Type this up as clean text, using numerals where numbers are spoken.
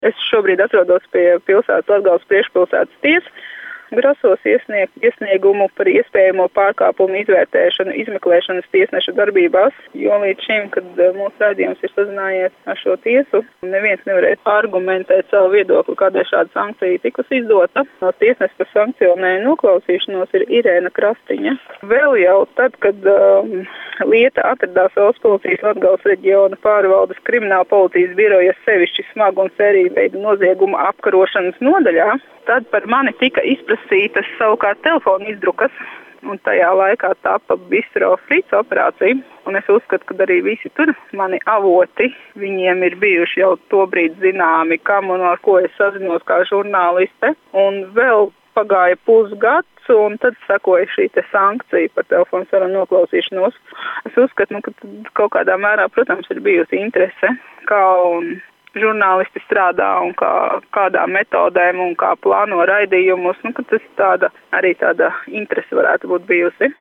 Es šobrīd atrodos pie pilsētas Latgales priekšpilsētas tiesas. Grasos iesniegt iesniegumu par iespējamo pārkāpumu izvērtēšanu izmeklēšanas tiesneša darbībās, jo līdz šim, kad mūsu raidījums ir sazinājies ar šo tiesu, neviens nevarēja argumentēt savu viedokli, kādēļ šāda sankcija tikus izdota. No tiesneša, kas sankcionēja noklausīšanos, ir Irēna Krastiņa. Vēl jau tad, kad lieta atradās Valsts policijas Latgales reģiona pārvaldes krimināla policijas biroja sevišķi smagu un sēriju veidu noziegumu apkarošanas nodaļā, tad par mani tika izprasītas savukārt telefona izdrukas, un tajā laikā tapa Bistro Fritz operācija. Un es uzskatu, ka arī visi tur mani avoti, viņiem ir bijuši jau tobrīd zināmi, kam un ar ko es sazinos kā žurnāliste. Un vēl pagāja pusgads, un tad sekoja šī sankcija par telefonu sarunu noklausīšanos. Es uzskatu, ka kaut kādā mērā, protams, ir bijusi interese, kā un žurnālisti strādā un kādām metodēm un kā plāno raidījumus, ka tas arī tāda interese varētu būt bijusi.